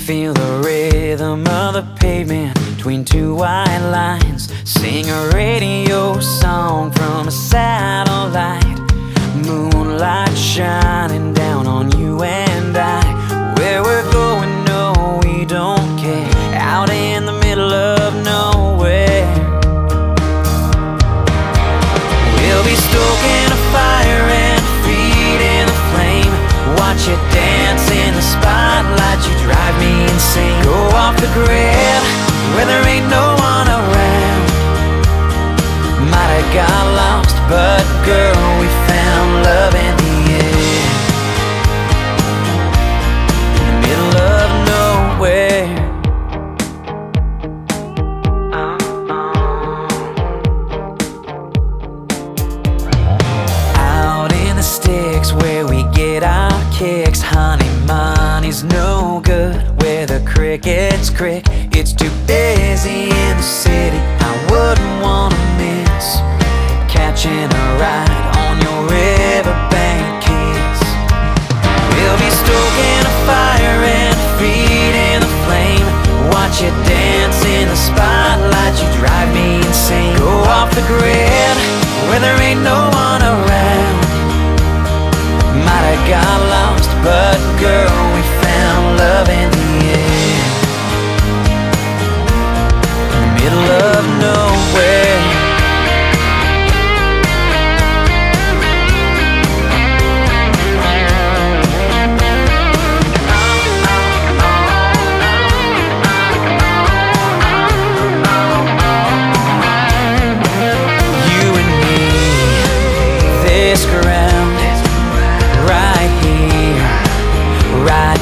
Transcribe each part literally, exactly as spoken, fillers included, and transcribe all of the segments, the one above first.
Feel the rhythm of the pavement between two white lines. Sing a radio song from a satellite. Moonlight shining down on you and I. Where we're going, no, we don't care. Out in the middle of nowhere. We'll be stoking a fire and feeding the flame. Watch you dance in the spotlight. You drive me insane. Go off the grid where there ain't no one around. Might have got lost, but girl, we found love in the air. In the middle of nowhere. Out in the sticks where we get our kicks. Honey, money's no good where the crickets crick. It's too busy in the city, I wouldn't wanna miss catching a ride on your riverbank kiss. We'll be stoking a fire and feeding the flame. Watch you dance in the spotlight. You drive me insane. Go off the grid where there ain't no one around. Might have got lost, but girl, we found love in the air. In the middle of nowhere. You and me, this ground, right here, right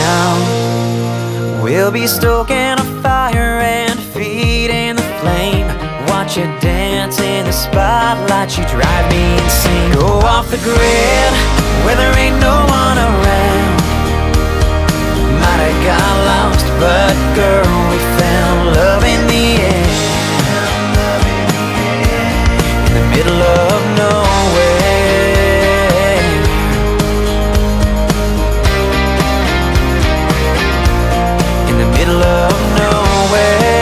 now. We'll be stoking a fire and feeding the flame. Watch you dance in the spotlight. You drive me insane. Go off the grid where there ain't no one around. Might have got lost, but girl, we found love in the air. In the middle of nowhere. In the middle of nowhere.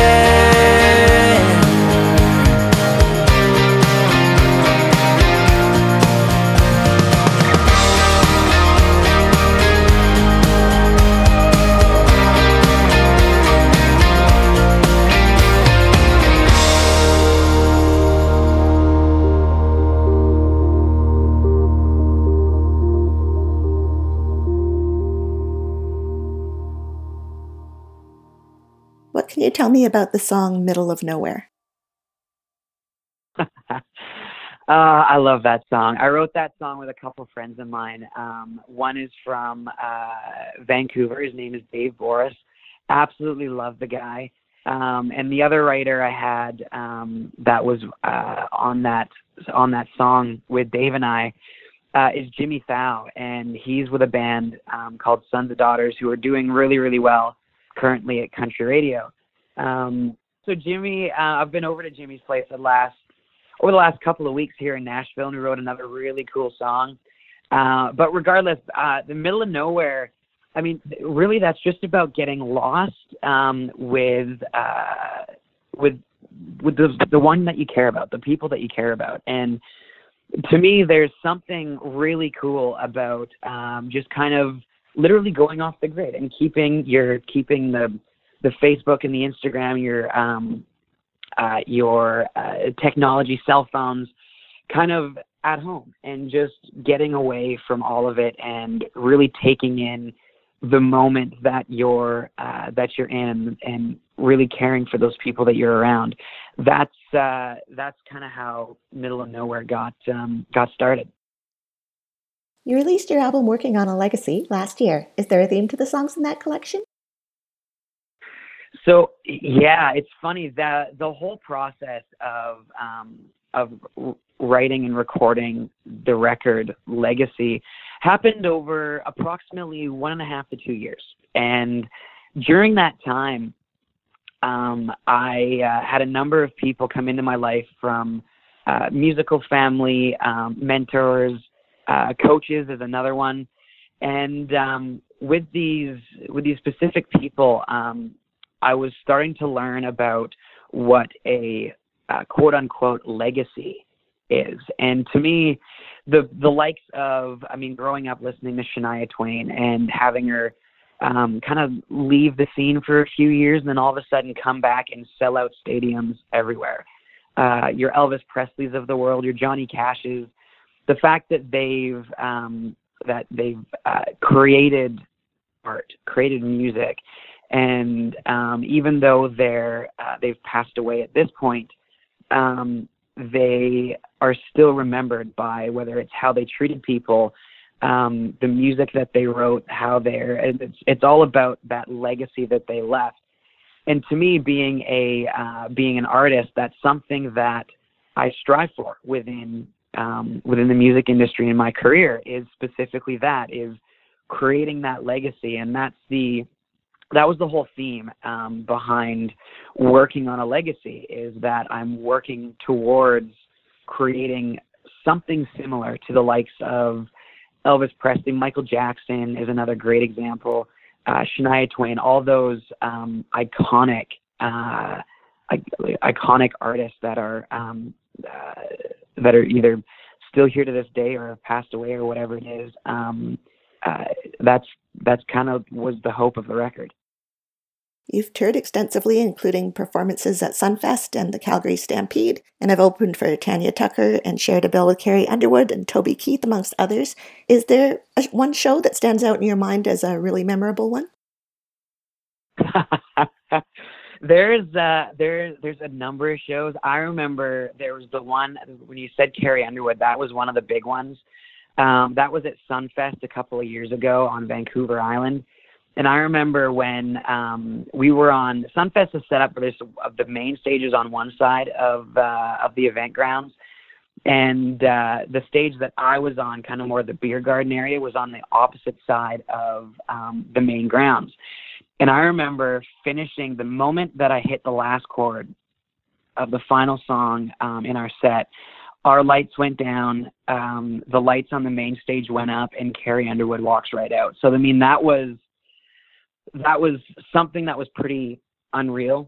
What can you tell me about the song Middle of Nowhere? uh, I love that song. I wrote that song with a couple friends of mine. Um, one is from uh, Vancouver. His name is Dave Boris. Absolutely love the guy. Um, and the other writer I had um, that was uh, on that on that song with Dave and I uh, is Jimmy Thau, and he's with a band um, called Sons of Daughters, who are doing really, really well currently at country radio. Um, so Jimmy, uh, I've been over to Jimmy's place the last, over the last couple of weeks here in Nashville, and we wrote another really cool song. Uh, but regardless, uh, the middle of nowhere, I mean, really that's just about getting lost um, with, uh, with, with the, the one that you care about, the people that you care about. And to me, there's something really cool about um, just kind of literally going off the grid and keeping your keeping the the Facebook and the Instagram, your um, uh, your uh, technology, cell phones, kind of at home, and just getting away from all of it and really taking in the moment that you're uh, that you're in, and really caring for those people that you're around. That's uh, that's kind of how Middle of Nowhere got um, got started. You released your album Working on a Legacy last year. Is there a theme to the songs in that collection? So yeah, it's funny that the whole process of um, of writing and recording the record Legacy happened over approximately one and a half to two years. And during that time, um, I uh, had a number of people come into my life from uh, musical family, um, mentors, uh, coaches is another one. And um, with these with these specific people, um, I was starting to learn about what a uh, quote unquote legacy is. And to me, the the likes of, I mean, growing up listening to Shania Twain and having her um, kind of leave the scene for a few years and then all of a sudden come back and sell out stadiums everywhere. Uh, your Elvis Presleys of the world, your Johnny Cashes, the fact that they've um, that they've uh, created art, created music, and um, even though they're uh, they've passed away at this point, um, they are still remembered by whether it's how they treated people, um, the music that they wrote, how they're, it's, it's all about that legacy that they left. And to me, being a, uh, being an artist, that's something that I strive for within, um, within the music industry in my career, is specifically that, is creating that legacy. And that's the, that was the whole theme um, behind working on a legacy, is that I'm working towards creating something similar to the likes of Elvis Presley. Michael Jackson is another great example. Uh, Shania Twain, all those um, iconic, uh, iconic artists that are um, uh, that are either still here to this day or have passed away or whatever it is. Um, uh, that's that's kind of was the hope of the record. You've toured extensively, including performances at Sunfest and the Calgary Stampede, and have opened for Tanya Tucker and shared a bill with Carrie Underwood and Toby Keith, amongst others. Is there a, one show that stands out in your mind as a really memorable one? there's uh, there there's a number of shows. I remember there was the one when you said Carrie Underwood. That was one of the big ones. Um, that was at Sunfest a couple of years ago on Vancouver Island. And I remember when um, we were on, Sunfest is set up for this, of the main stages on one side of uh, of the event grounds. And uh, the stage that I was on, kind of more the beer garden area, was on the opposite side of um, the main grounds. And I remember finishing, the moment that I hit the last chord of the final song um, in our set, our lights went down, um, the lights on the main stage went up, and Carrie Underwood walks right out. So, I mean, that was, that was something that was pretty unreal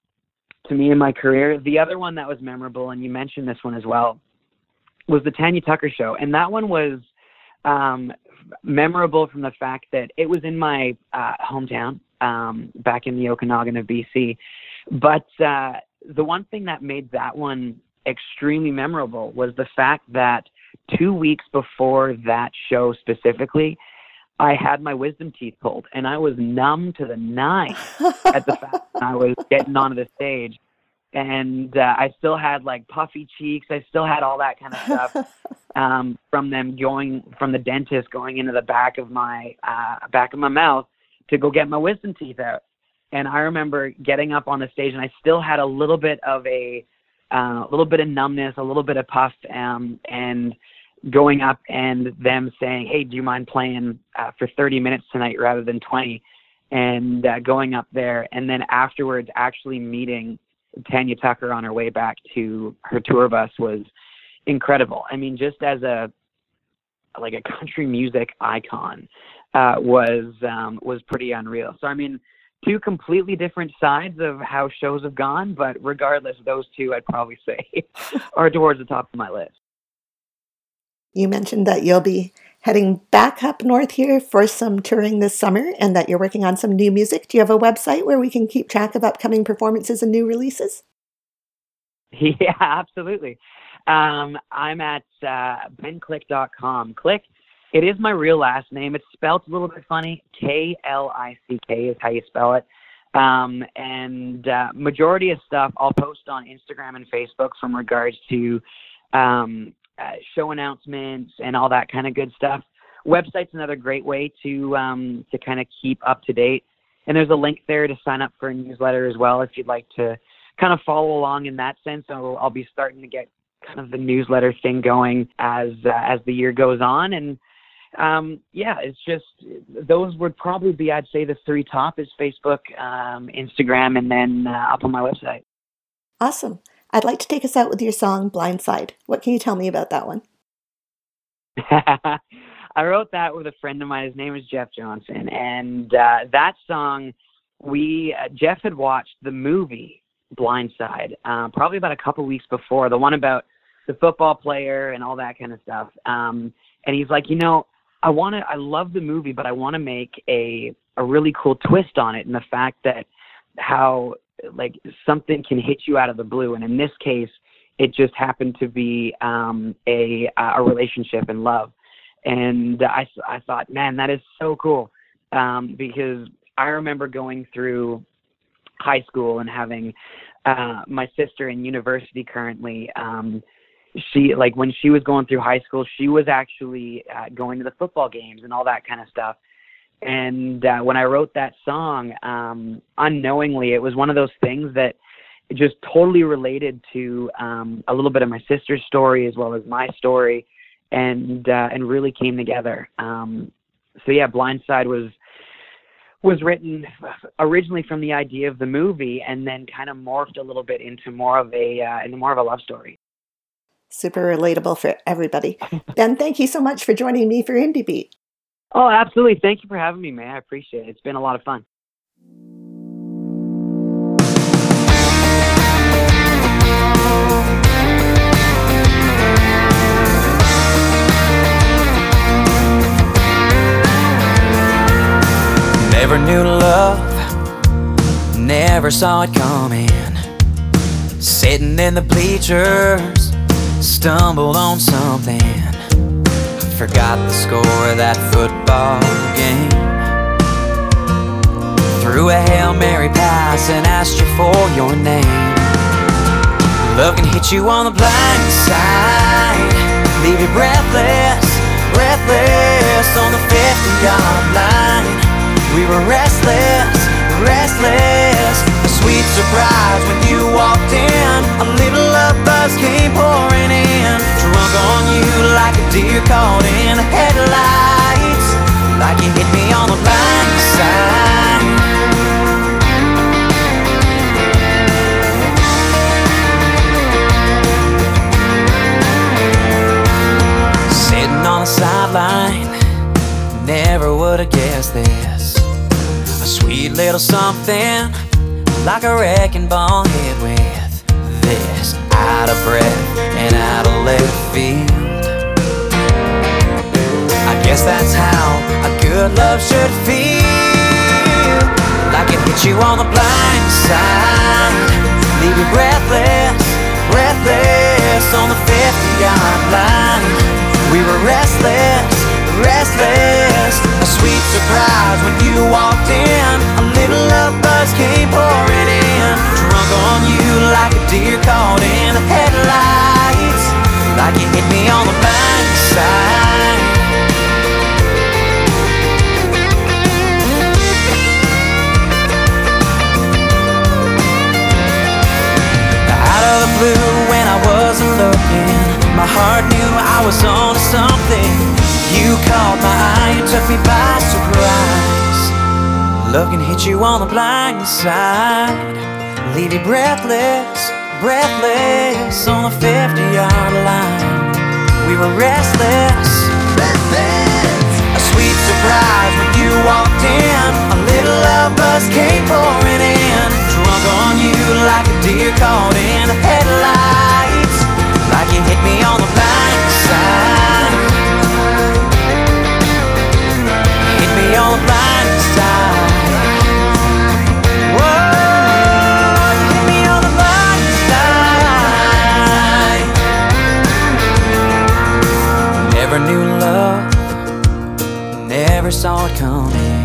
to me in my career. The other one that was memorable, and you mentioned this one as well, was the Tanya Tucker show. And that one was um, memorable from the fact that it was in my uh, hometown, um, back in the Okanagan of B C. But uh, the one thing that made that one extremely memorable was the fact that two weeks before that show specifically, I had my wisdom teeth pulled, and I was numb to the nine at the fact that I was getting onto the stage. And uh, I still had like puffy cheeks. I still had all that kind of stuff um, from them going, from the dentist going into the back of my uh, back of my mouth to go get my wisdom teeth out. And I remember getting up on the stage, and I still had a little bit of a uh, a little bit of numbness, a little bit of puff, um, and going up and them saying, "Hey, do you mind playing uh, for thirty minutes tonight rather than twenty?" And uh, going up there, and then afterwards actually meeting Tanya Tucker on her way back to her tour bus was incredible. I mean, just as a like a country music icon, uh, was um, was pretty unreal. So I mean, two completely different sides of how shows have gone, but regardless, those two I'd probably say are towards the top of my list. You mentioned that you'll be heading back up north here for some touring this summer and that you're working on some new music. Do you have a website where we can keep track of upcoming performances and new releases? Yeah, absolutely. Um, I'm at uh, ben click dot com. Click, it is my real last name. It's spelled a little bit funny. K L I C K is how you spell it. Um, and uh, majority of stuff I'll post on Instagram and Facebook from regards to um, Uh, show announcements and all that kind of good stuff. Website's another great way to um, to kind of keep up to date. And there's a link there to sign up for a newsletter as well if you'd like to kind of follow along in that sense. So I'll be starting to get kind of the newsletter thing going as uh, as the year goes on. And um, yeah, it's just those would probably be, I'd say, the three top is Facebook, um, Instagram, and then uh, up on my website. Awesome. I'd like to take us out with your song, Blindside. What can you tell me about that one? I wrote that with a friend of mine. His name is Jeff Johnson. And uh, that song, we uh, Jeff had watched the movie Blind Side uh, probably about a couple weeks before, the one about the football player and all that kind of stuff. Um, and he's like, you know, I want to, I love the movie, but I want to make a, a really cool twist on it. And the fact that how like something can hit you out of the blue. And in this case, it just happened to be um, a, a relationship and love. And I, I thought, man, that is so cool. Um, because I remember going through high school and having uh, my sister in university currently, um, she like when she was going through high school, she was actually uh, going to the football games and all that kind of stuff. And uh, when I wrote that song, um, unknowingly, it was one of those things that just totally related to um, a little bit of my sister's story as well as my story, and uh, and really came together. Um, so yeah, Blind Side was was written originally from the idea of the movie, and then kind of morphed a little bit into more of a uh, into more of a love story. Super relatable for everybody. Ben, thank you so much for joining me for Indie Beat. Oh, absolutely. Thank you for having me, man. I appreciate it. It's been a lot of fun. Never knew love, never saw it coming. Sitting in the bleachers, stumbled on something. Forgot the score of that football game. Threw a Hail Mary pass and asked you for your name. Love can hit you on the blind side, leave you breathless, breathless on the fifty-yard line. We were restless, restless. A sweet surprise when you walked in. A little love buzz came pouring in. Drunk on you like a deer caught in the headlights. Like you hit me on the blind side. Sitting on the sideline, never would have guessed this. A sweet little something, like a wrecking ball hit with this. Out of breath and out of left field. I guess that's how a good love should feel. Like it hit you on the blind side, leave you breathless, breathless on the fifty-yard line. We were restless, restless. A sweet surprise when you walked in. A little love buzz came pouring in. Drunk on you like a deer caught in the headlights. Like you hit me on the blind side. Out of the blue when I wasn't looking, my heart knew I was on to something. You caught my eye and took me by surprise. Love can hit you on the blind side, leave you breathless, breathless on the fifty-yard line. We were restless, restless. A sweet surprise when you walked in. A little love buzz came pouring in. Drunk on you like a deer caught in the headlights. Like you hit me on the blind side. Hit me on the blind side. Whoa, you hit me on the blind side. Never knew love, never saw it coming.